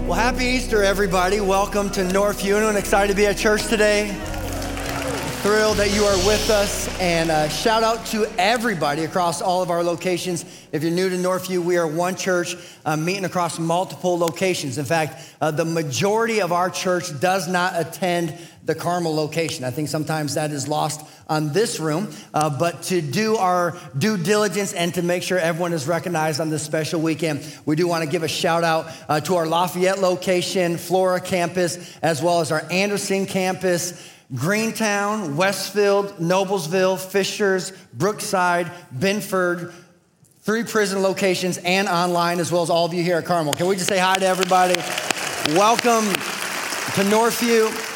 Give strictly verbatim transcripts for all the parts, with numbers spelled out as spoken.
Well, happy Easter, everybody. Welcome to North Union. Excited to be at church today. Thrilled that you are with us. And uh, shout out to everybody across all of our locations. If you're new to Northview, we are one church uh, meeting across multiple locations. In fact, uh, the majority of our church does not attend the Carmel location. I think sometimes that is lost on this room, uh, but to do our due diligence and to make sure everyone is recognized on this special weekend, we do want to give a shout out uh, to our Lafayette location, Flora campus, as well as our Anderson campus, Greentown, Westfield, Noblesville, Fishers, Brookside, Binford, three prison locations and online, as well as all of you here at Carmel. Can we just say hi to everybody? Welcome to Northview.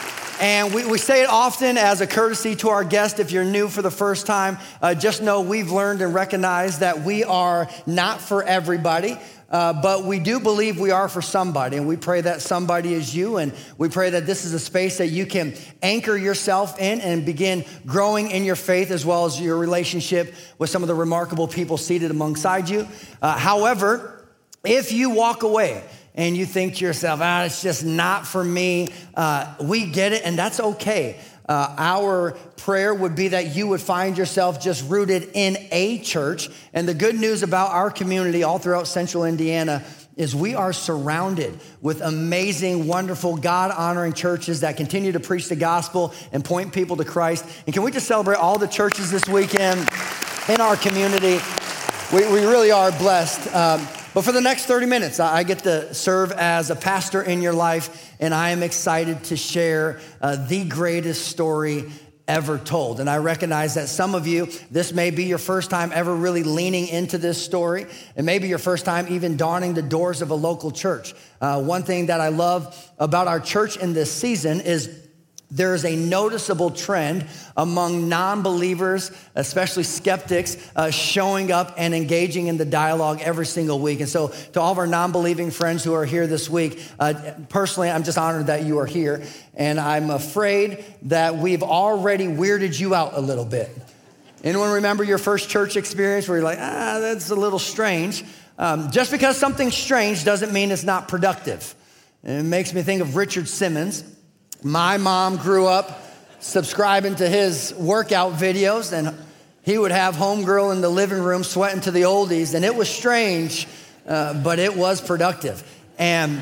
And we, we say it often as a courtesy to our guests. If you're new for the first time, uh, just know we've learned and recognized that we are not for everybody, uh, but we do believe we are for somebody. And we pray that somebody is you. And we pray that this is a space that you can anchor yourself in and begin growing in your faith, as well as your relationship with some of the remarkable people seated alongside you. Uh, however, if you walk away and you think to yourself, ah, it's just not for me, uh, we get it, and that's okay. Uh, our prayer would be that you would find yourself just rooted in a church. And the good news about our community all throughout central Indiana is we are surrounded with amazing, wonderful, God-honoring churches that continue to preach the gospel and point people to Christ. And can we just celebrate all the churches this weekend in our community? We, we really are blessed. Um, But for the next thirty minutes, I get to serve as a pastor in your life, and I am excited to share uh, the greatest story ever told. And I recognize that some of you, this may be your first time ever really leaning into this story, and maybe your first time even donning the doors of a local church. Uh, one thing that I love about our church in this season is there is a noticeable trend among non-believers, especially skeptics, uh, showing up and engaging in the dialogue every single week. And so to all of our non-believing friends who are here this week, uh, personally, I'm just honored that you are here. And I'm afraid that we've already weirded you out a little bit. Anyone remember your first church experience where you're like, ah, that's a little strange? Um, just because something's strange doesn't mean it's not productive. And it makes me think of Richard Simmons. My mom grew up subscribing to his workout videos, and he would have homegirl in the living room sweating to the oldies, and it was strange, uh, but it was productive. And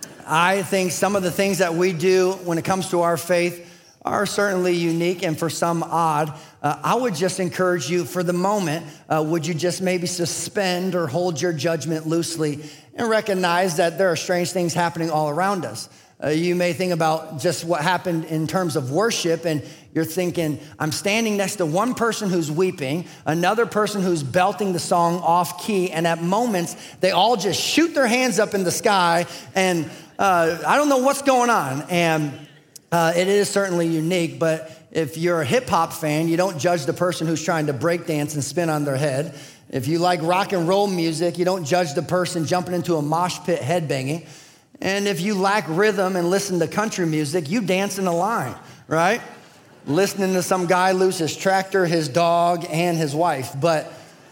I think some of the things that we do when it comes to our faith are certainly unique and for some odd. Uh, I would just encourage you for the moment, uh, would you just maybe suspend or hold your judgment loosely and recognize that there are strange things happening all around us. Uh, you may think about just what happened in terms of worship, and you're thinking, I'm standing next to one person who's weeping, another person who's belting the song off key, and at moments, they all just shoot their hands up in the sky, and uh, I don't know what's going on. And uh, it is certainly unique, but if you're a hip-hop fan, you don't judge the person who's trying to break dance and spin on their head. If you like rock and roll music, you don't judge the person jumping into a mosh pit headbanging. And if you lack rhythm and listen to country music, you dance in a line, right? Listening to some guy lose his tractor, his dog, and his wife. But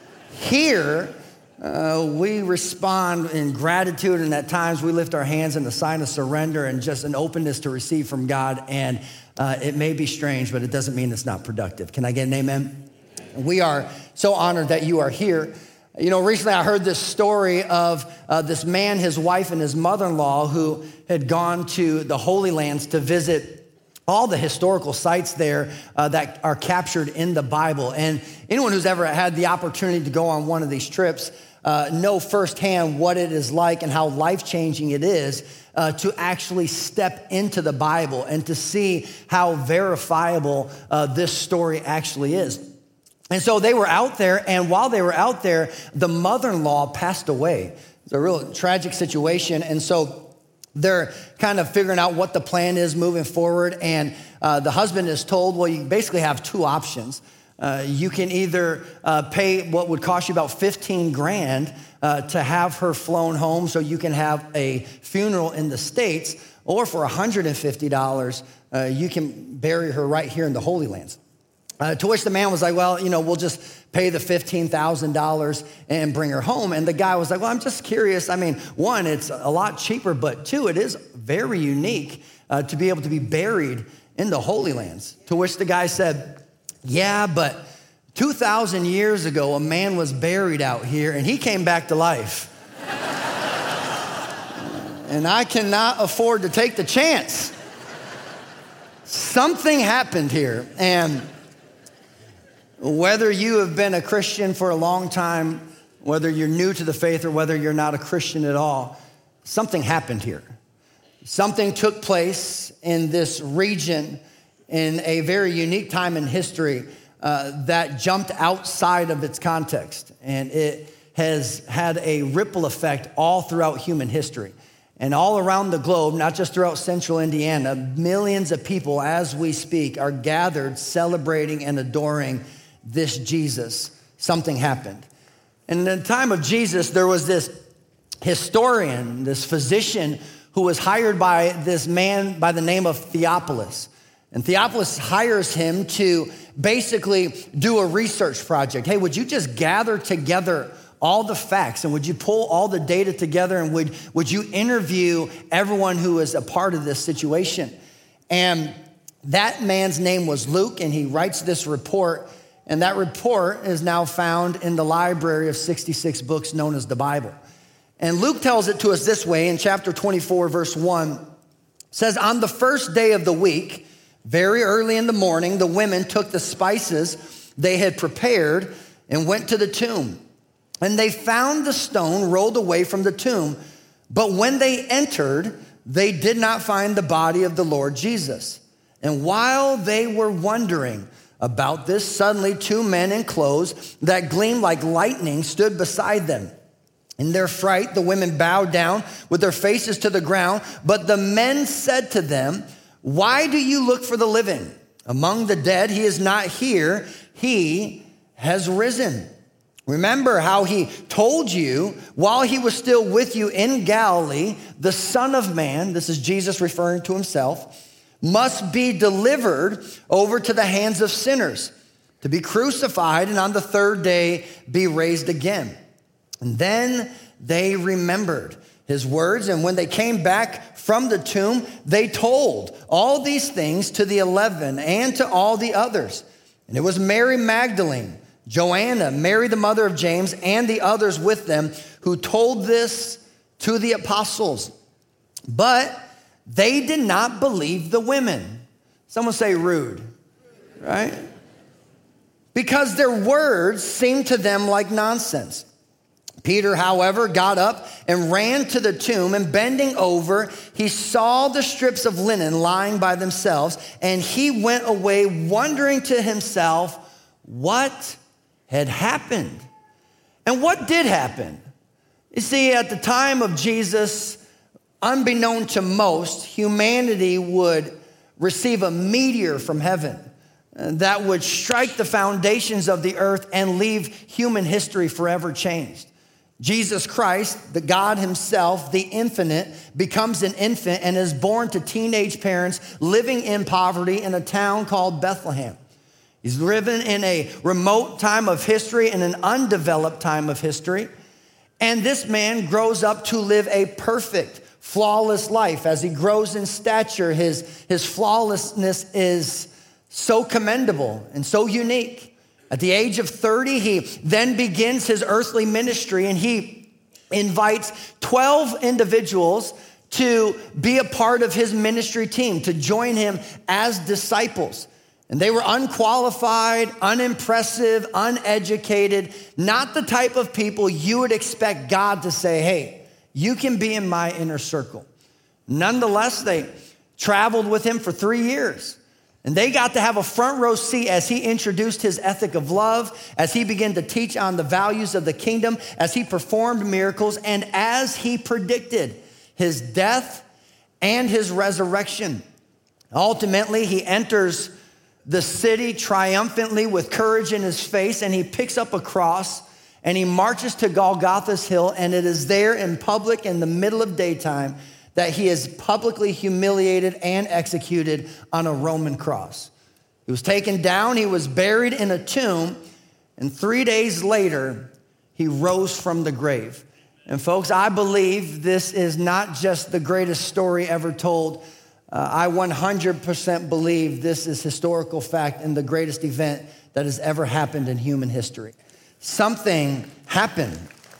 here, uh, we respond in gratitude, and at times we lift our hands in a sign of surrender and just an openness to receive from God. And uh, it may be strange, but it doesn't mean it's not productive. Can I get an amen? We are so honored that you are here. You know, recently I heard this story of uh, this man, his wife, and his mother-in-law who had gone to the Holy Lands to visit all the historical sites there uh, that are captured in the Bible. And anyone who's ever had the opportunity to go on one of these trips uh, know firsthand what it is like and how life-changing it is uh, to actually step into the Bible and to see how verifiable uh, this story actually is. And so they were out there, and while they were out there, the mother-in-law passed away. It's a real tragic situation, and so they're kind of figuring out what the plan is moving forward, and uh, the husband is told, well, you basically have two options. Uh, you can either uh, pay what would cost you about fifteen grand uh, to have her flown home so you can have a funeral in the States, or for one hundred fifty dollars, uh, you can bury her right here in the Holy Lands. Uh, to which the man was like, well, you know, we'll just pay the fifteen thousand dollars and bring her home. And the guy was like, well, I'm just curious. I mean, one, it's a lot cheaper, but two, it is very unique uh, to be able to be buried in the Holy Lands. To which the guy said, yeah, but two thousand years ago, a man was buried out here and he came back to life. And I cannot afford to take the chance. Something happened here. And whether you have been a Christian for a long time, whether you're new to the faith or whether you're not a Christian at all, something happened here. Something took place in this region in a very unique time in history uh, that jumped outside of its context. And it has had a ripple effect all throughout human history. And all around the globe, not just throughout central Indiana, millions of people as we speak are gathered celebrating and adoring this Jesus. Something happened. And in the time of Jesus, there was this historian, this physician who was hired by this man by the name of Theophilus. And Theophilus hires him to basically do a research project. Hey, would you just gather together all the facts and would you pull all the data together and would, would you interview everyone who is a part of this situation? And that man's name was Luke, and he writes this report. And that report is now found in the library of sixty-six books known as the Bible. And Luke tells it to us this way in chapter twenty-four, verse one. It says, on the first day of the week, very early in the morning, the women took the spices they had prepared and went to the tomb. And they found the stone rolled away from the tomb. But when they entered, they did not find the body of the Lord Jesus. And while they were wondering about this, suddenly two men in clothes that gleamed like lightning stood beside them. In their fright, the women bowed down with their faces to the ground. But the men said to them, why do you look for the living? Among the dead, he is not here. He has risen. Remember how he told you while he was still with you in Galilee, the Son of Man, this is Jesus referring to himself, must be delivered over to the hands of sinners, to be crucified, and on the third day be raised again. And then they remembered his words, and when they came back from the tomb, they told all these things to the eleven and to all the others. And it was Mary Magdalene, Joanna, Mary the mother of James, and the others with them who told this to the apostles. But they did not believe the women. Someone say rude, right? Because their words seemed to them like nonsense. Peter, however, got up and ran to the tomb, and bending over, he saw the strips of linen lying by themselves, and he went away wondering to himself what had happened. And what did happen? You see, at the time of Jesus, unbeknown to most, humanity would receive a meteor from heaven that would strike the foundations of the earth and leave human history forever changed. Jesus Christ, the God himself, the infinite, becomes an infant and is born to teenage parents living in poverty in a town called Bethlehem. He's living in a remote time of history, in an undeveloped time of history. And this man grows up to live a perfect, flawless life. As he grows in stature, his, his flawlessness is so commendable and so unique. At the age of thirty, he then begins his earthly ministry, and he invites twelve individuals to be a part of his ministry team, to join him as disciples. And they were unqualified, unimpressive, uneducated, not the type of people you would expect God to say, hey, you can be in my inner circle. Nonetheless, they traveled with him for three years. And they got to have a front row seat as he introduced his ethic of love, as he began to teach on the values of the kingdom, as he performed miracles, and as he predicted his death and his resurrection. Ultimately, he enters the city triumphantly with courage in his face, and he picks up a cross and he marches to Golgotha's hill, and it is there in public in the middle of daytime that he is publicly humiliated and executed on a Roman cross. He was taken down, he was buried in a tomb, and three days later, he rose from the grave. And folks, I believe this is not just the greatest story ever told. Uh, I one hundred percent believe this is historical fact and the greatest event that has ever happened in human history. Something happened.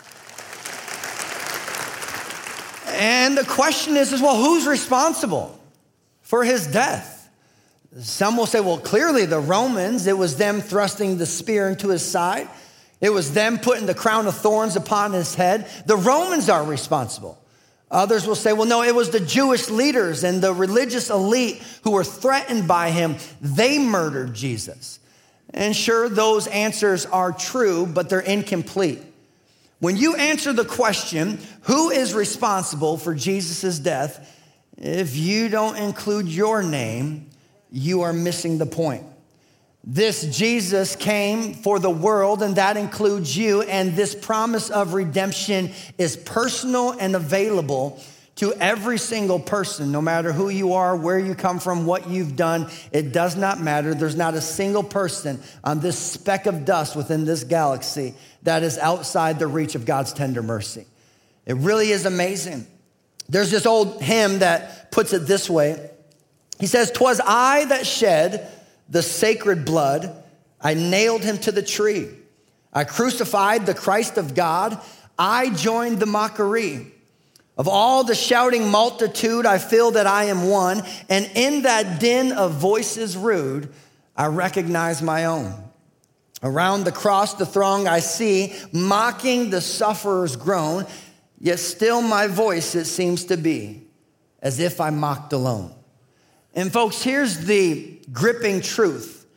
And the question is, is, well, who's responsible for his death? Some will say, well, clearly the Romans. It was them thrusting the spear into his side. It was them putting the crown of thorns upon his head. The Romans are responsible. Others will say, well, no, it was the Jewish leaders and the religious elite who were threatened by him. They murdered Jesus. And sure, those answers are true, but they're incomplete. When you answer the question, who is responsible for Jesus' death, if you don't include your name, you are missing the point. This Jesus came for the world, and that includes you, and this promise of redemption is personal and available to every single person, no matter who you are, where you come from, what you've done. It does not matter. There's not a single person on this speck of dust within this galaxy that is outside the reach of God's tender mercy. It really is amazing. There's this old hymn that puts it this way. He says, "'Twas I that shed the sacred blood. I nailed him to the tree. I crucified the Christ of God. I joined the mockery. Of all the shouting multitude, I feel that I am one. And in that din of voices rude, I recognize my own. Around the cross, the throng I see, mocking the sufferer's groan. Yet still my voice, it seems to be, as if I mocked alone." And folks, here's the gripping truth.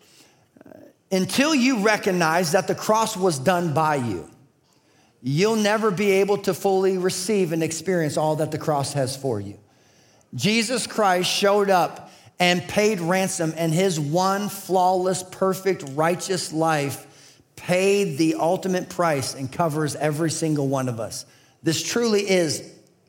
Until you recognize that the cross was done by you, you'll never be able to fully receive and experience all that the cross has for you. Jesus Christ showed up and paid ransom, and his one flawless, perfect, righteous life paid the ultimate price and covers every single one of us. This truly is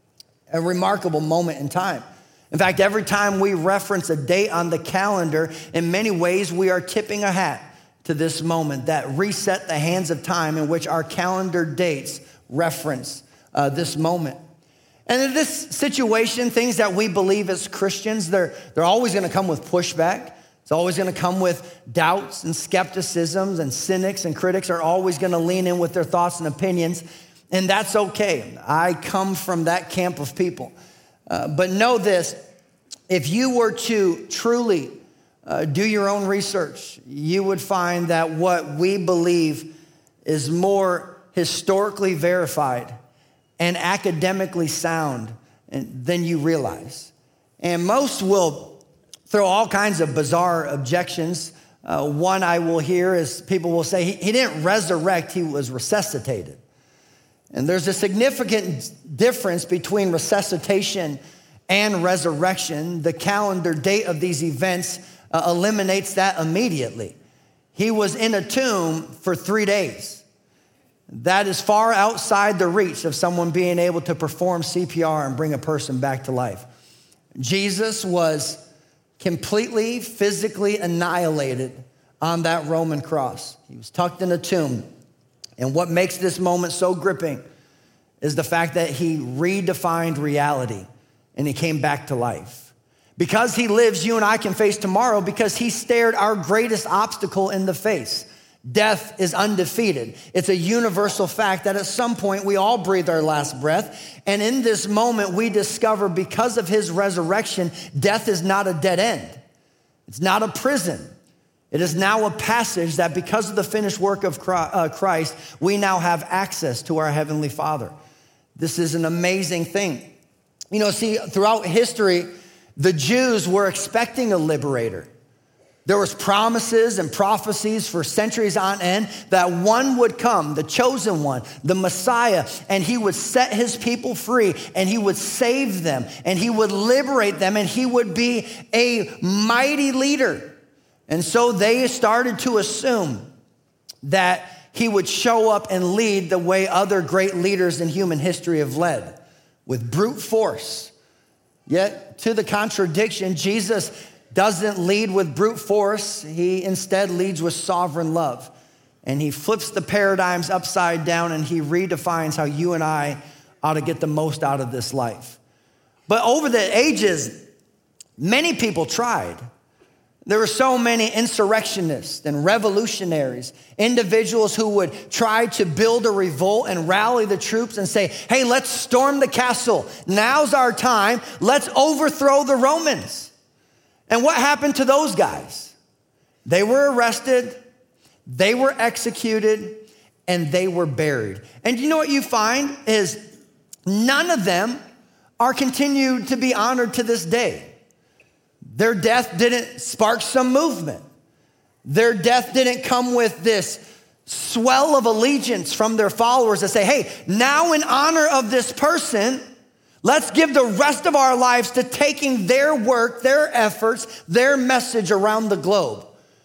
a remarkable moment in time. In fact, every time we reference a date on the calendar, in many ways we are tipping a hat to this moment that reset the hands of time in which our calendar dates reference uh, this moment. And in this situation, things that we believe as Christians, they're, they're always going to come with pushback. It's always going to come with doubts and skepticisms, and cynics and critics are always going to lean in with their thoughts and opinions, and that's okay. I come from that camp of people. Uh, but know this, if you were to truly uh, do your own research, you would find that what we believe is more historically verified and academically sound than you realize. And most will throw all kinds of bizarre objections. Uh, one I will hear is people will say, he, he didn't resurrect, he was resuscitated. And there's a significant difference between resuscitation and resurrection. The calendar date of these events uh, eliminates that immediately. He was in a tomb for three days. That is far outside the reach of someone being able to perform C P R and bring a person back to life. Jesus was completely physically annihilated on that Roman cross. He was tucked in a tomb. And what makes this moment so gripping is the fact that he redefined reality and he came back to life. Because he lives, you and I can face tomorrow because he stared our greatest obstacle in the face. Death is undefeated. It's a universal fact that at some point we all breathe our last breath. And in this moment, we discover because of his resurrection, death is not a dead end. It's not a prison. It is now a passage that because of the finished work of Christ, we now have access to our Heavenly Father. This is an amazing thing. You know, see, throughout history, the Jews were expecting a liberator. There was promises and prophecies for centuries on end that one would come, the chosen one, the Messiah, and he would set his people free, and he would save them, and he would liberate them, and he would be a mighty leader. And so they started to assume that he would show up and lead the way other great leaders in human history have led, with brute force. Yet, to the contradiction, Jesus doesn't lead with brute force. He instead leads with sovereign love. And he flips the paradigms upside down, and he redefines how you and I ought to get the most out of this life. But over the ages, many people tried. There were so many insurrectionists and revolutionaries, individuals who would try to build a revolt and rally the troops and say, hey, let's storm the castle. Now's our time. Let's overthrow the Romans. And what happened to those guys? They were arrested, they were executed, and they were buried. And you know what you find is none of them are continued to be honored to this day. Their death didn't spark some movement. Their death didn't come with this swell of allegiance from their followers that say, hey, now in honor of this person, let's give the rest of our lives to taking their work, their efforts, their message around the globe.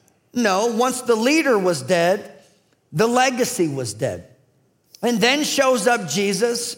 No, once the leader was dead, the legacy was dead. And then shows up Jesus,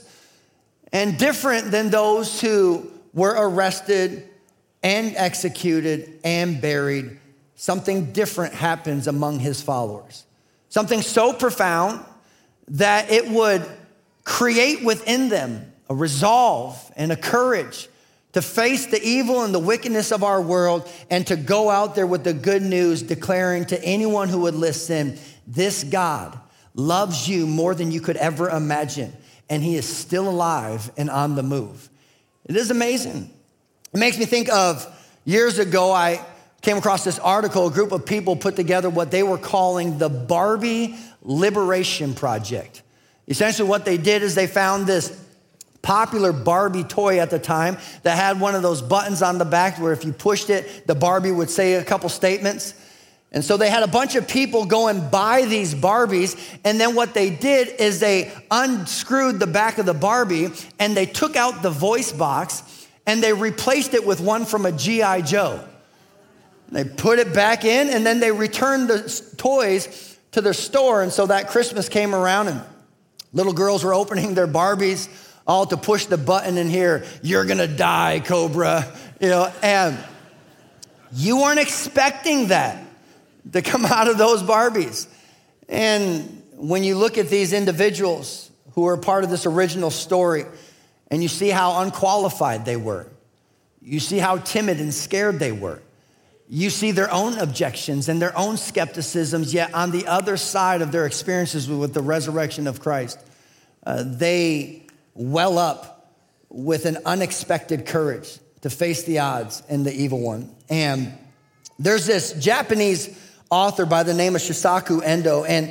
and different than those who were arrested and executed and buried, something different happens among his followers. Something so profound that it would create within them a resolve and a courage to face the evil and the wickedness of our world and to go out there with the good news, declaring to anyone who would listen, this God loves you more than you could ever imagine, and he is still alive and on the move. It is amazing. It makes me think of years ago, I came across this article. A group of people put together what they were calling the Barbie Liberation Project. Essentially what they did is they found this popular Barbie toy at the time that had one of those buttons on the back where if you pushed it, the Barbie would say a couple statements. And so they had a bunch of people go and buy these Barbies, and then what they did is they unscrewed the back of the Barbie and they took out the voice box and they replaced it with one from a G I Joe. They put it back in, and then they returned the toys to their store. And so that Christmas came around, and little girls were opening their Barbies, all to push the button and hear, you're gonna die, Cobra. You know, and you weren't expecting that to come out of those Barbies. And when you look at these individuals who are part of this original story, and you see how unqualified they were, you see how timid and scared they were, you see their own objections and their own skepticisms, yet on the other side of their experiences with the resurrection of Christ, uh, they well up with an unexpected courage to face the odds and the evil one. And there's this Japanese author by the name of Shisaku Endo, and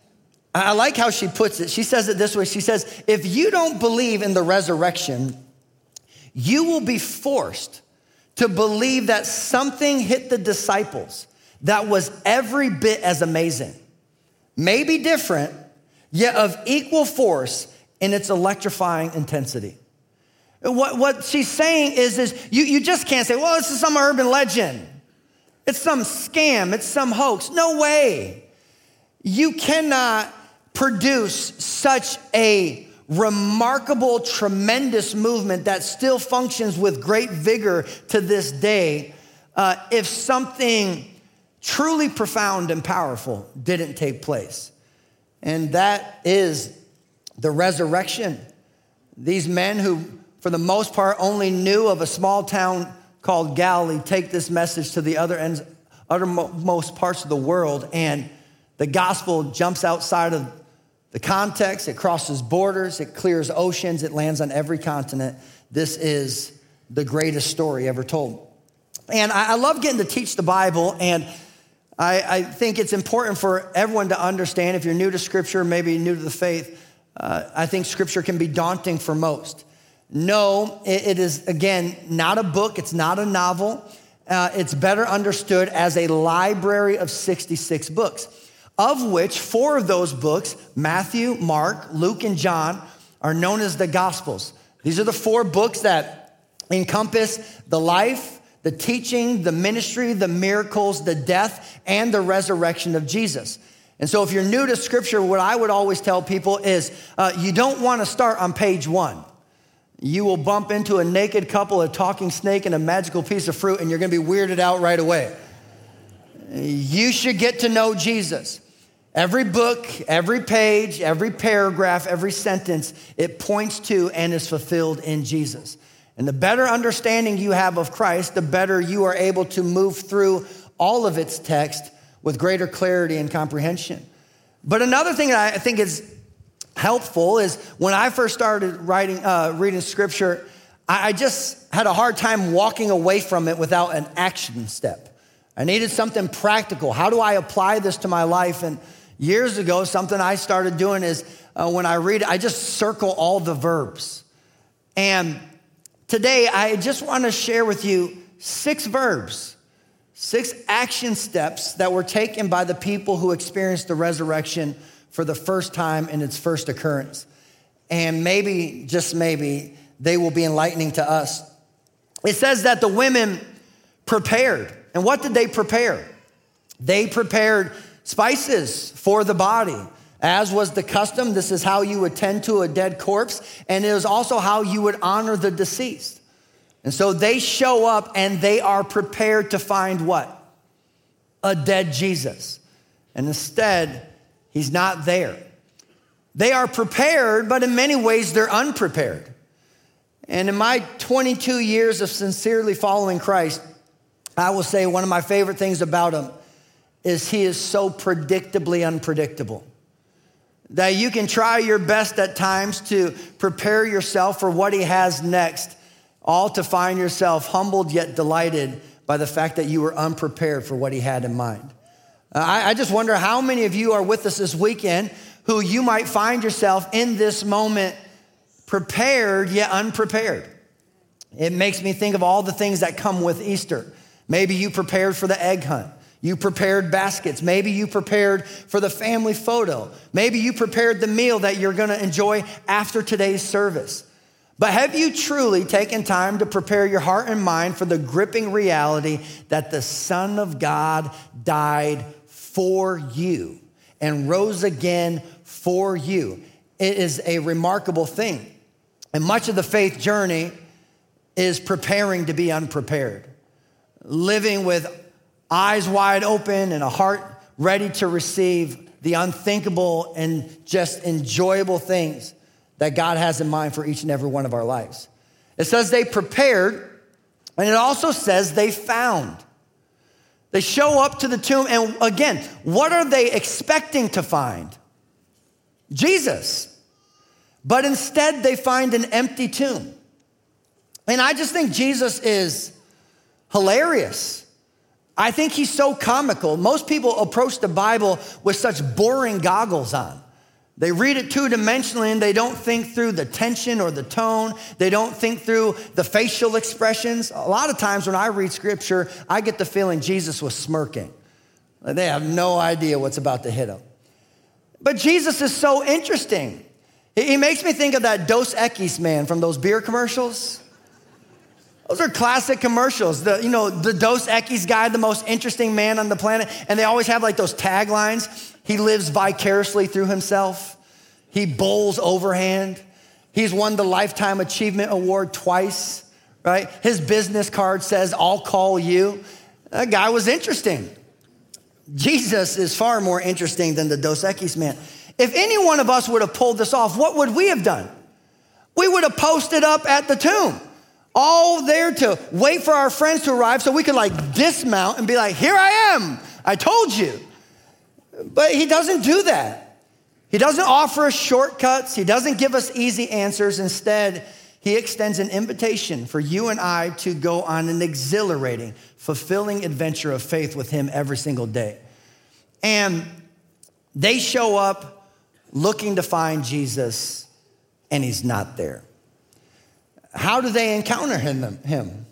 I like how she puts it. She says it this way. She says, if you don't believe in the resurrection, you will be forced to believe that something hit the disciples that was every bit as amazing, maybe different, yet of equal force in its electrifying intensity. What, what she's saying is, is you, you just can't say, well, this is some urban legend. It's some scam. It's some hoax. No way. You cannot produce such a remarkable, tremendous movement that still functions with great vigor to this day uh, if something truly profound and powerful didn't take place. And that is the resurrection. These men who, for the most part, only knew of a small town called Galilee take this message to the other ends, uttermost parts of the world, and the gospel jumps outside of the context. It crosses borders, it clears oceans, it lands on every continent. This is the greatest story ever told. And I, I love getting to teach the Bible, and I, I think it's important for everyone to understand, if you're new to Scripture, maybe new to the faith, uh, I think Scripture can be daunting for most. No, it, it is, again, not a book, it's not a novel. Uh, it's better understood as a library of sixty-six books, of which four of those books, Matthew, Mark, Luke, and John, are known as the Gospels. These are the four books that encompass the life, the teaching, the ministry, the miracles, the death, and the resurrection of Jesus. And so if you're new to Scripture, what I would always tell people is uh, you don't want to start on page one. You will bump into a naked couple, a talking snake, and a magical piece of fruit, and you're gonna be weirded out right away. You should get to know Jesus. Every book, every page, every paragraph, every sentence, it points to and is fulfilled in Jesus. And the better understanding you have of Christ, the better you are able to move through all of its text with greater clarity and comprehension. But another thing that I think is helpful is when I first started writing, uh, reading scripture, I, I just had a hard time walking away from it without an action step. I needed something practical. How do I apply this to my life? And years ago, something I started doing is uh, when I read it, I just circle all the verbs. And today, I just want to share with you six verbs, six action steps that were taken by the people who experienced the resurrection for the first time in its first occurrence. And maybe, just maybe, they will be enlightening to us. It says that the women prepared. And what did they prepare? They prepared spices for the body. As was the custom, this is how you would tend to a dead corpse, and it is also how you would honor the deceased. And so they show up and they are prepared to find what? A dead Jesus. And instead, he's not there. They are prepared, but in many ways they're unprepared. And in my twenty-two years of sincerely following Christ, I will say one of my favorite things about him is he is so predictably unpredictable. That you can try your best at times to prepare yourself for what he has next, all to find yourself humbled yet delighted by the fact that you were unprepared for what he had in mind. Uh, I, I just wonder how many of you are with us this weekend who you might find yourself in this moment prepared yet unprepared. It makes me think of all the things that come with Easter. Maybe you prepared for the egg hunt. You prepared baskets. Maybe you prepared for the family photo. Maybe you prepared the meal that you're going to enjoy after today's service. But have you truly taken time to prepare your heart and mind for the gripping reality that the Son of God died for you and rose again for you? It is a remarkable thing. And much of the faith journey is preparing to be unprepared, living with eyes wide open and a heart ready to receive the unthinkable and just enjoyable things that God has in mind for each and every one of our lives. It says they prepared, and it also says they found. They show up to the tomb, and again, what are they expecting to find? Jesus. But instead, they find an empty tomb. And I just think Jesus is hilarious. I think he's so comical. Most people approach the Bible with such boring goggles on. They read it two-dimensionally and they don't think through the tension or the tone. They don't think through the facial expressions. A lot of times when I read scripture, I get the feeling Jesus was smirking. They have no idea what's about to hit them. But Jesus is so interesting. He makes me think of that Dos Equis man from those beer commercials. Those are classic commercials. The, you know, the Dos Equis guy, the most interesting man on the planet. And they always have like those taglines. He lives vicariously through himself. He bowls overhand. He's won the Lifetime Achievement Award twice, right? His business card says, I'll call you. That guy was interesting. Jesus is far more interesting than the Dos Equis man. If any one of us would have pulled this off, what would we have done? We would have posted up at the tomb. All there to wait for our friends to arrive so we could like dismount and be like, here I am, I told you. But he doesn't do that. He doesn't offer us shortcuts. He doesn't give us easy answers. Instead, he extends an invitation for you and I to go on an exhilarating, fulfilling adventure of faith with him every single day. And they show up looking to find Jesus, and he's not there. How do they encounter him? him?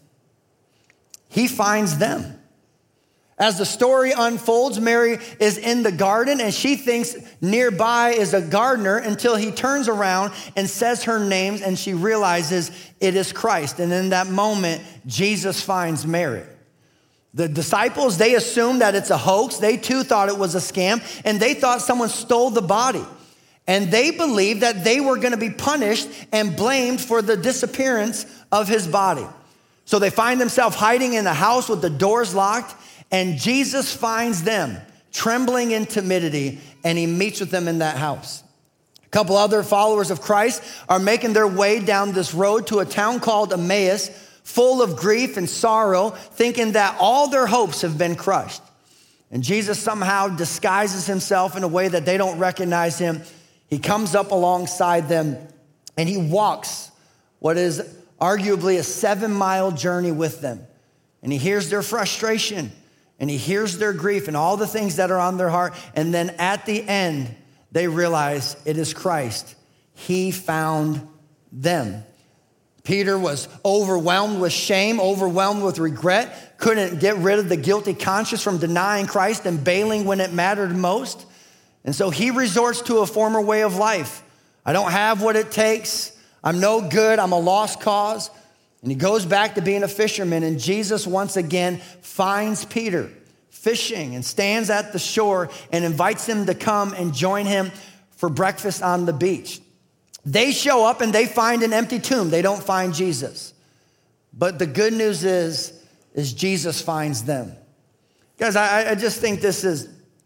He finds them. As the story unfolds, Mary is in the garden and she thinks nearby is a gardener until he turns around and says her name and she realizes it is Christ. And in that moment, Jesus finds Mary. The disciples, they assume that it's a hoax. They too thought it was a scam and they thought someone stole the body. And they believed that they were going to be punished and blamed for the disappearance of his body. So they find themselves hiding in a house with the doors locked, and Jesus finds them trembling in timidity, and he meets with them in that house. A couple other followers of Christ are making their way down this road to a town called Emmaus, full of grief and sorrow, thinking that all their hopes have been crushed. And Jesus somehow disguises himself in a way that they don't recognize him. He comes up alongside them, and he walks what is arguably a seven-mile journey with them. And he hears their frustration, and he hears their grief and all the things that are on their heart. And then at the end, they realize it is Christ. He found them. Peter was overwhelmed with shame, overwhelmed with regret, couldn't get rid of the guilty conscience from denying Christ and bailing when it mattered most. And so he resorts to a former way of life. I don't have what it takes. I'm no good. I'm a lost cause. And he goes back to being a fisherman. And Jesus once again finds Peter fishing and stands at the shore and invites him to come and join him for breakfast on the beach. They show up and they find an empty tomb. They don't find Jesus. But the good news is, is Jesus finds them. Guys, I, I just think this is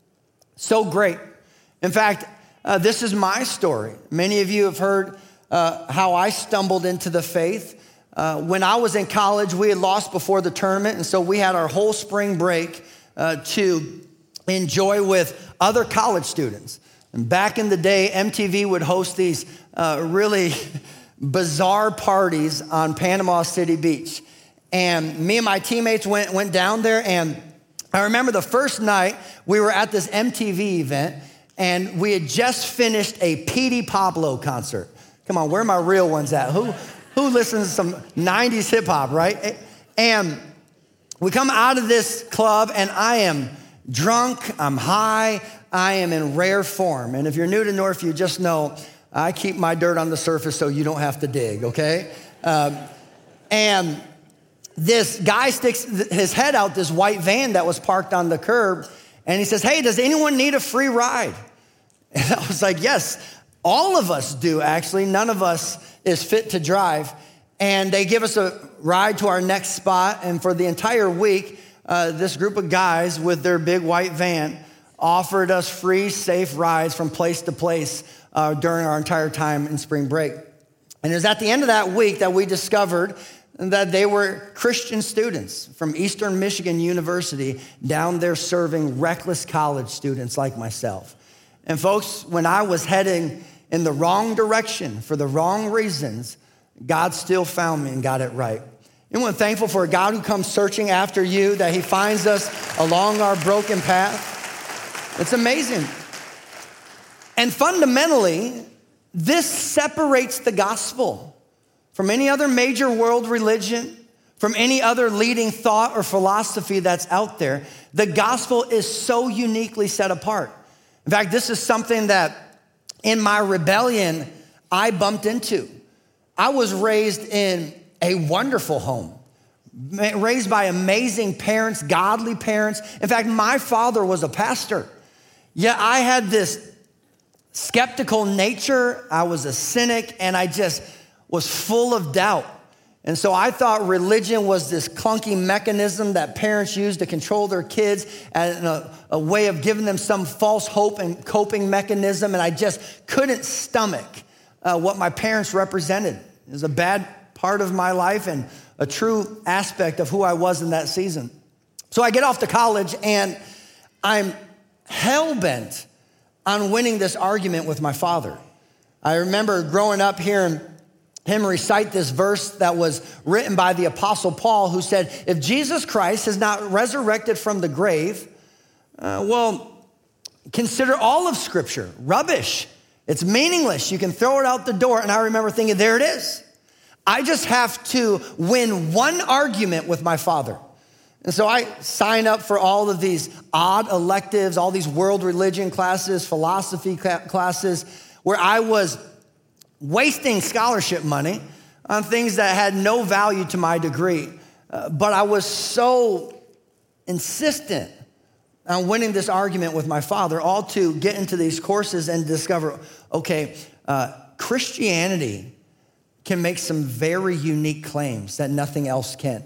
so great. In fact, uh, this is my story. Many of you have heard uh, how I stumbled into the faith. Uh, when I was in college, we had lost before the tournament, and so we had our whole spring break uh, to enjoy with other college students. And back in the day, M T V would host these uh, really bizarre parties on Panama City Beach. And me and my teammates went, went down there, and I remember the first night we were at this M T V event, and we had just finished a Petey Pablo concert. Come on, where are my real ones at? Who, who listens to some nineties hip hop, right? And we come out of this club, and I am drunk, I'm high, I am in rare form. And if you're new to Northview, just know I keep my dirt on the surface so you don't have to dig, okay? Um, and this guy sticks his head out this white van that was parked on the curb, and he says, "Hey, does anyone need a free ride?" And I was like, yes, all of us do, actually. None of us is fit to drive. And they give us a ride to our next spot, and for the entire week, uh, this group of guys with their big white van offered us free, safe rides from place to place uh, during our entire time in spring break. And it was at the end of that week that we discovered that they were Christian students from Eastern Michigan University down there serving reckless college students like myself. And folks, when I was heading in the wrong direction for the wrong reasons, God still found me and got it right. Anyone thankful for a God who comes searching after you, that he finds us along our broken path? It's amazing. And fundamentally, this separates the gospel from any other major world religion, from any other leading thought or philosophy that's out there. The gospel is so uniquely set apart. In fact, this is something that in my rebellion, I bumped into. I was raised in a wonderful home, raised by amazing parents, godly parents. In fact, my father was a pastor. Yet I had this skeptical nature. I was a cynic, and I just was full of doubt. And so I thought religion was this clunky mechanism that parents use to control their kids, and a, a way of giving them some false hope and coping mechanism. And I just couldn't stomach uh, what my parents represented. It was a bad part of my life and a true aspect of who I was in that season. So I get off to college, and I'm hell-bent on winning this argument with my father. I remember growing up hearing him recite this verse that was written by the Apostle Paul, who said, if Jesus Christ has not resurrected from the grave, uh, well, consider all of Scripture rubbish. It's meaningless. You can throw it out the door. And I remember thinking, there it is. I just have to win one argument with my father. And so I sign up for all of these odd electives, all these world religion classes, philosophy classes, where I was wasting scholarship money on things that had no value to my degree. Uh, but I was so insistent on winning this argument with my father, all to get into these courses and discover, okay, uh, Christianity can make some very unique claims that nothing else can.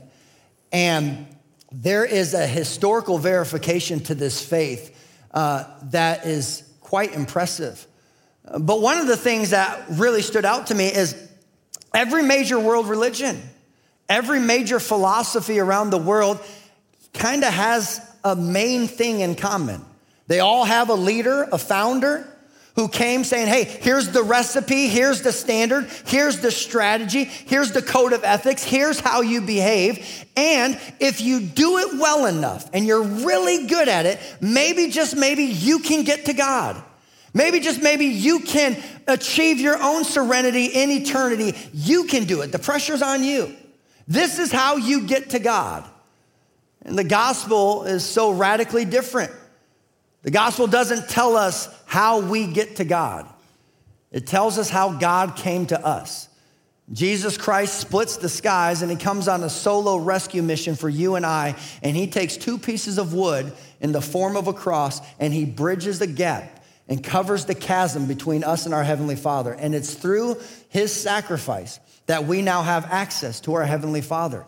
And there is a historical verification to this faith uh, that is quite impressive. But one of the things that really stood out to me is every major world religion, every major philosophy around the world kind of has a main thing in common. They all have a leader, a founder, who came saying, hey, here's the recipe, here's the standard, here's the strategy, here's the code of ethics, here's how you behave. And if you do it well enough and you're really good at it, maybe just maybe you can get to God. Maybe just maybe you can achieve your own serenity in eternity. You can do it. The pressure's on you. This is how you get to God. And the gospel is so radically different. The gospel doesn't tell us how we get to God. It tells us how God came to us. Jesus Christ splits the skies and he comes on a solo rescue mission for you and I, and he takes two pieces of wood in the form of a cross and he bridges the gap and covers the chasm between us and our Heavenly Father. And it's through his sacrifice that we now have access to our Heavenly Father.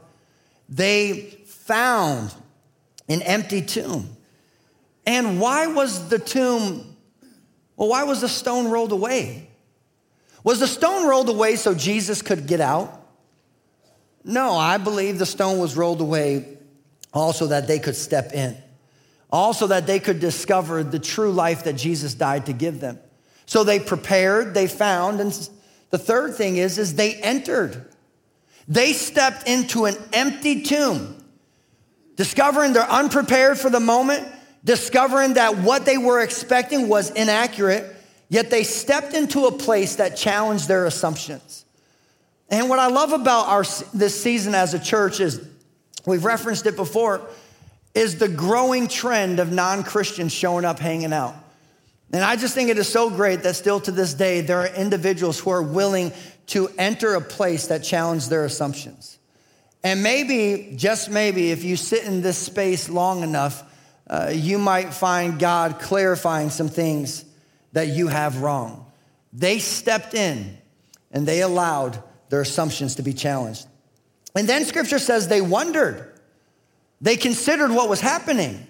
They found an empty tomb. And why was the tomb, well, why was the stone rolled away? Was the stone rolled away so Jesus could get out? No, I believe the stone was rolled away also that they could step in. Also that they could discover the true life that Jesus died to give them. So they prepared, they found, and the third thing is, is they entered. They stepped into an empty tomb, discovering they're unprepared for the moment, discovering that what they were expecting was inaccurate, yet they stepped into a place that challenged their assumptions. And what I love about our this season as a church is, we've referenced it before, is the growing trend of non-Christians showing up, hanging out. And I just think it is so great that still to this day, there are individuals who are willing to enter a place that challenge their assumptions. And maybe, just maybe, if you sit in this space long enough, Uh, you might find God clarifying some things that you have wrong. They stepped in and they allowed their assumptions to be challenged. And then scripture says they wondered. They considered what was happening.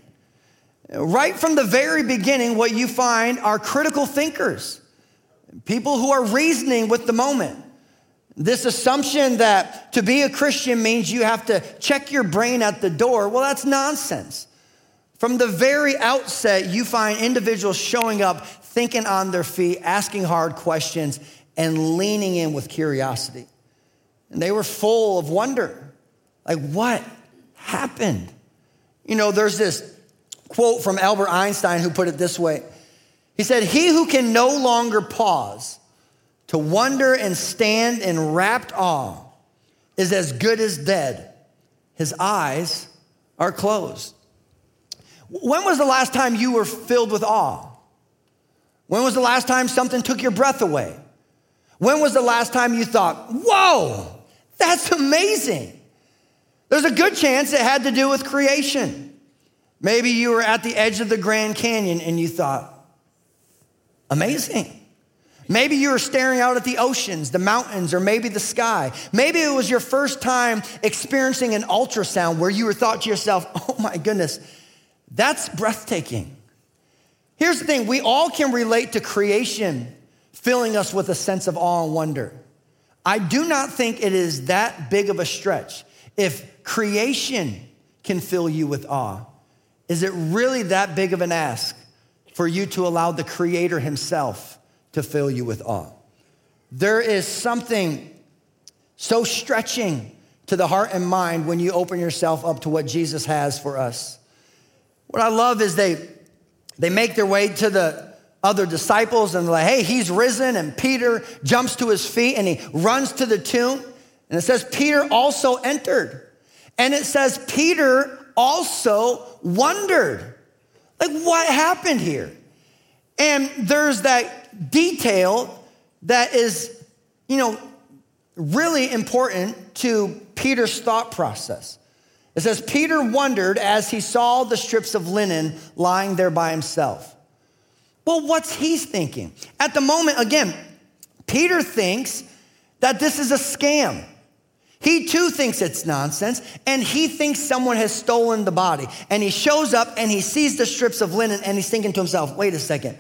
Right from the very beginning, what you find are critical thinkers, people who are reasoning with the moment. This assumption that to be a Christian means you have to check your brain at the door, well, that's nonsense. From the very outset, you find individuals showing up, thinking on their feet, asking hard questions, and leaning in with curiosity. And they were full of wonder. Like, what happened? You know, there's this quote from Albert Einstein who put it this way. He said, "He who can no longer pause to wonder and stand in rapt awe is as good as dead. His eyes are closed." When was the last time you were filled with awe? When was the last time something took your breath away? When was the last time you thought, whoa, that's amazing? There's a good chance it had to do with creation. Maybe you were at the edge of the Grand Canyon and you thought, amazing. Maybe you were staring out at the oceans, the mountains, or maybe the sky. Maybe it was your first time experiencing an ultrasound where you were thought to yourself, oh my goodness, that's breathtaking. Here's the thing, we all can relate to creation filling us with a sense of awe and wonder. I do not think it is that big of a stretch. If creation can fill you with awe, is it really that big of an ask for you to allow the Creator himself to fill you with awe? There is something so stretching to the heart and mind when you open yourself up to what Jesus has for us. What I love is they, they make their way to the other disciples and they're like, hey, he's risen. And Peter jumps to his feet and he runs to the tomb. And it says Peter also entered. And it says Peter also wondered. Like, what happened here? And there's that detail that is, you know, really important to Peter's thought process. It says, Peter wondered as he saw the strips of linen lying there by himself. Well, what's he thinking? At the moment, again, Peter thinks that this is a scam. He too thinks it's nonsense, and he thinks someone has stolen the body. And he shows up and he sees the strips of linen and he's thinking to himself, wait a second,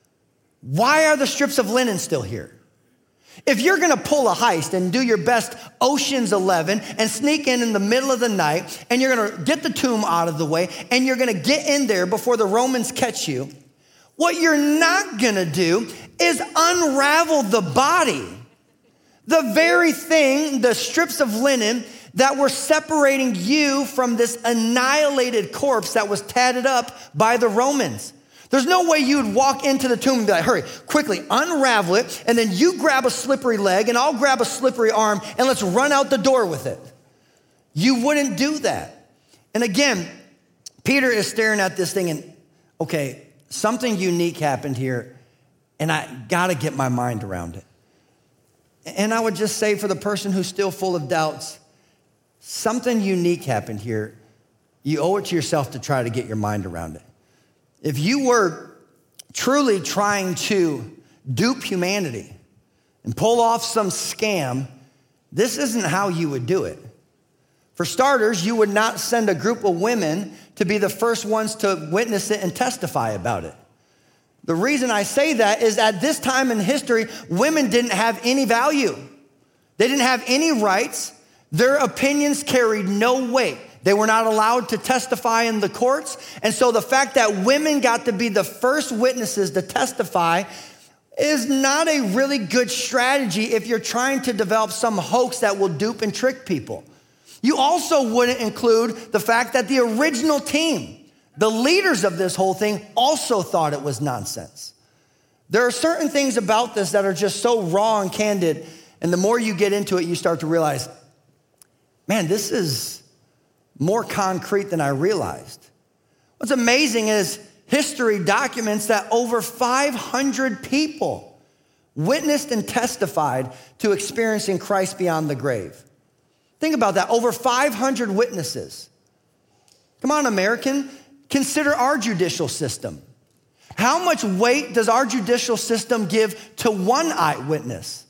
why are the strips of linen still here? If you're gonna pull a heist and do your best Ocean's Eleven and sneak in in the middle of the night and you're gonna get the tomb out of the way and you're gonna get in there before the Romans catch you, what you're not gonna do is unravel the body. The very thing, the strips of linen that were separating you from this annihilated corpse that was tatted up by the Romans. There's no way you would walk into the tomb and be like, hurry, quickly, unravel it, and then you grab a slippery leg and I'll grab a slippery arm and let's run out the door with it. You wouldn't do that. And again, Peter is staring at this thing and, okay, something unique happened here and I gotta get my mind around it. And I would just say for the person who's still full of doubts, something unique happened here. You owe it to yourself to try to get your mind around it. If you were truly trying to dupe humanity and pull off some scam, this isn't how you would do it. For starters, you would not send a group of women to be the first ones to witness it and testify about it. The reason I say that is at this time in history, women didn't have any value. They didn't have any rights. Their opinions carried no weight. They were not allowed to testify in the courts. And so the fact that women got to be the first witnesses to testify is not a really good strategy if you're trying to develop some hoax that will dupe and trick people. You also wouldn't include the fact that the original team, the leaders of this whole thing, also thought it was nonsense. There are certain things about this that are just so raw and candid, and the more you get into it, you start to realize, man, this is more concrete than I realized. What's amazing is history documents that over five hundred people witnessed and testified to experiencing Christ beyond the grave. Think about that, over five hundred witnesses. Come on, American. Consider our judicial system. How much weight does our judicial system give to one eyewitness?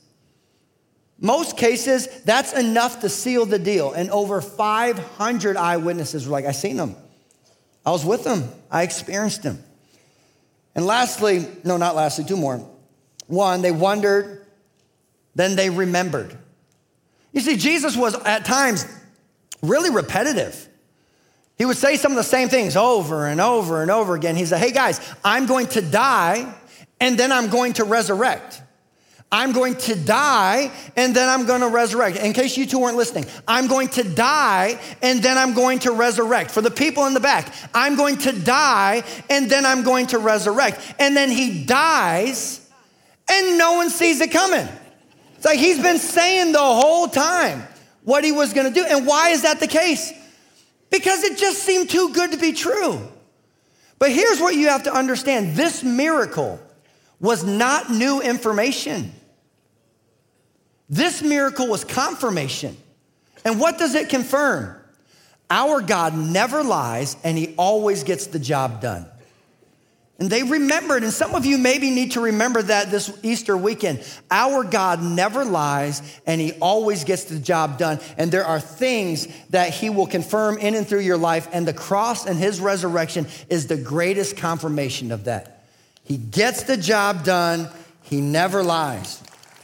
Most cases, that's enough to seal the deal. And over five hundred eyewitnesses were like, I seen them. I was with them. I experienced them. And lastly, no, not lastly, two more. One, they wondered, then they remembered. You see, Jesus was at times really repetitive. He would say some of the same things over and over and over again. He said, hey guys, I'm going to die and then I'm going to resurrect. I'm going to die and then I'm going to resurrect. In case you two weren't listening, I'm going to die and then I'm going to resurrect. For the people in the back, I'm going to die and then I'm going to resurrect. And then he dies and no one sees it coming. It's like he's been saying the whole time what he was going to do. And why is that the case? Because it just seemed too good to be true. But here's what you have to understand. This miracle was not new information. This miracle was confirmation. And what does it confirm? Our God never lies and he always gets the job done. And they remembered, and some of you maybe need to remember that this Easter weekend. Our God never lies, and he always gets the job done. And there are things that he will confirm in and through your life, and the cross and his resurrection is the greatest confirmation of that. He gets the job done. He never lies.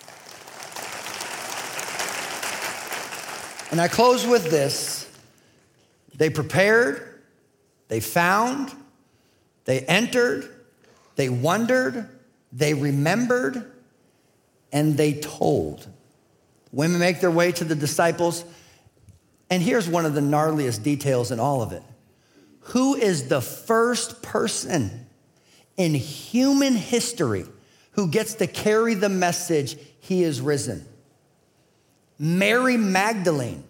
And I close with this. They prepared, they found, they entered, they wondered, they remembered, and they told. Women make their way to the disciples, and here's one of the gnarliest details in all of it. Who is the first person in human history who gets to carry the message, he is risen? Mary Magdalene.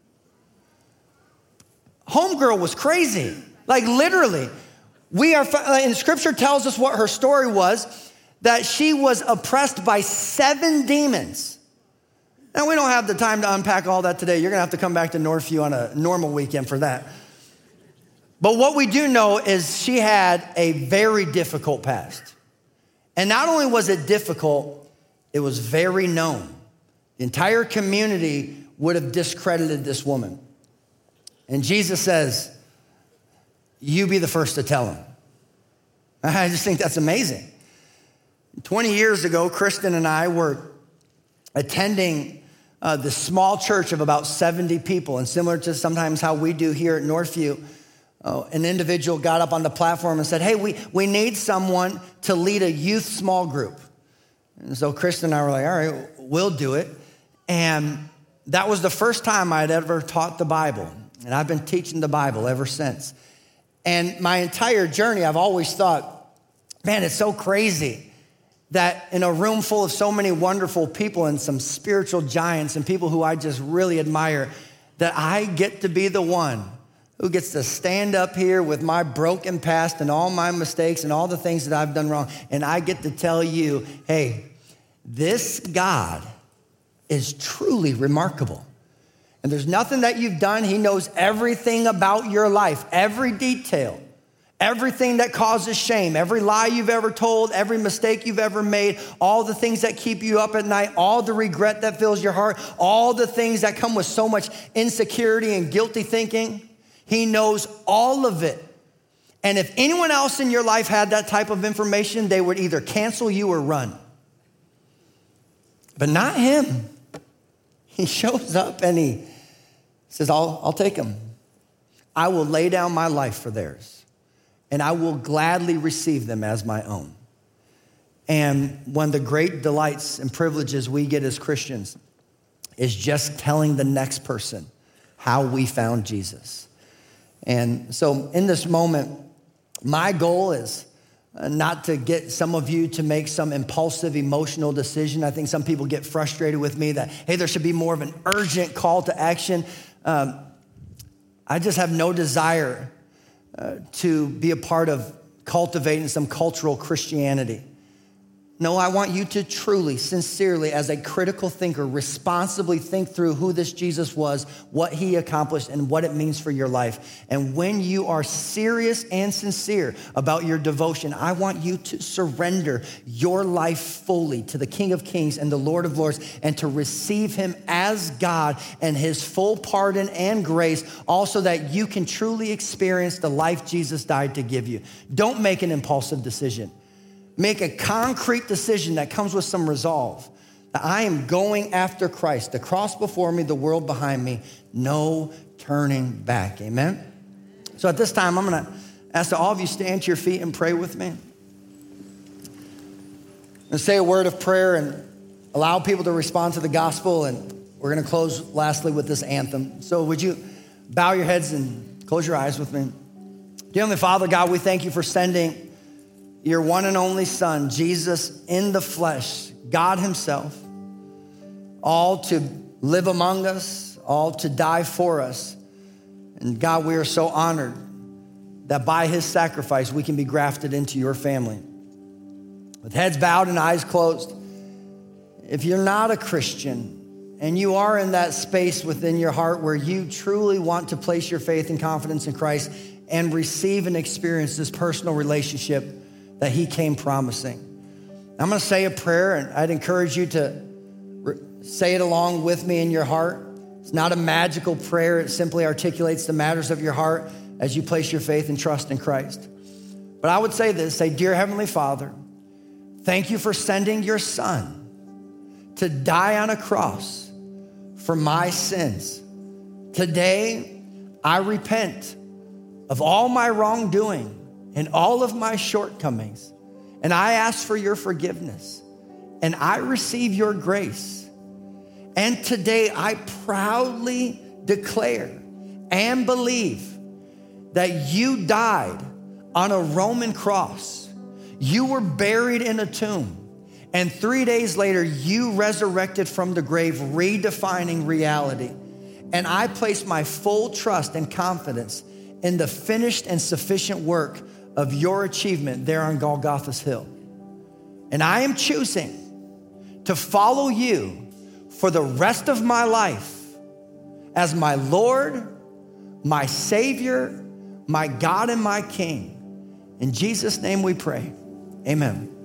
Homegirl was crazy, like literally. We are, and scripture tells us what her story was, that she was oppressed by seven demons. Now, we don't have the time to unpack all that today. You're gonna have to come back to Northview on a normal weekend for that. But what we do know is she had a very difficult past. And not only was it difficult, it was very known. The entire community would have discredited this woman. And Jesus says, you be the first to tell him. I just think that's amazing. twenty years ago, Kristen and I were attending uh, the small church of about seventy people. And similar to sometimes how we do here at Northview, uh, an individual got up on the platform and said, hey, we, we need someone to lead a youth small group. And so Kristen and I were like, all right, we'll do it. And that was the first time I'd ever taught the Bible. And I've been teaching the Bible ever since. And my entire journey, I've always thought, man, it's so crazy that in a room full of so many wonderful people and some spiritual giants and people who I just really admire, that I get to be the one who gets to stand up here with my broken past and all my mistakes and all the things that I've done wrong. And I get to tell you, hey, this God is truly remarkable. And there's nothing that you've done. He knows everything about your life, every detail, everything that causes shame, every lie you've ever told, every mistake you've ever made, all the things that keep you up at night, all the regret that fills your heart, all the things that come with so much insecurity and guilty thinking. He knows all of it. And if anyone else in your life had that type of information, they would either cancel you or run. But not him. He shows up and he says, I'll, I'll take them. I will lay down my life for theirs, and I will gladly receive them as my own. And one of the great delights and privileges we get as Christians is just telling the next person how we found Jesus. And so in this moment, my goal is not to get some of you to make some impulsive, emotional decision. I think some people get frustrated with me that, hey, there should be more of an urgent call to action. Um, I just have no desire uh, to be a part of cultivating some cultural Christianity. No, I want you to truly, sincerely, as a critical thinker, responsibly think through who this Jesus was, what he accomplished, and what it means for your life. And when you are serious and sincere about your devotion, I want you to surrender your life fully to the King of Kings and the Lord of Lords, and to receive him as God and his full pardon and grace, also that you can truly experience the life Jesus died to give you. Don't make an impulsive decision. Make a concrete decision that comes with some resolve. That I am going after Christ. The cross before me, the world behind me. No turning back. Amen? So at this time, I'm going to ask that all of you stand to your feet and pray with me. And say a word of prayer and allow people to respond to the gospel. And we're going to close lastly with this anthem. So would you bow your heads and close your eyes with me? Dear Heavenly Father, God, we thank you for sending your one and only Son, Jesus in the flesh, God himself, all to live among us, all to die for us. And God, we are so honored that by his sacrifice, we can be grafted into your family. With heads bowed and eyes closed, if you're not a Christian and you are in that space within your heart where you truly want to place your faith and confidence in Christ and receive and experience this personal relationship that he came promising, I'm going to say a prayer, and I'd encourage you to re- say it along with me in your heart. It's not a magical prayer. It simply articulates the matters of your heart as you place your faith and trust in Christ. But I would say this, say, Dear Heavenly Father, thank you for sending your Son to die on a cross for my sins. Today, I repent of all my wrongdoing and all of my shortcomings, and I ask for your forgiveness, and I receive your grace. And today I proudly declare and believe that you died on a Roman cross. You were buried in a tomb, and three days later you resurrected from the grave, redefining reality. And I place my full trust and confidence in the finished and sufficient work of your achievement there on Golgotha's hill. And I am choosing to follow you for the rest of my life as my Lord, my Savior, my God, and my King. In Jesus' name we pray, amen.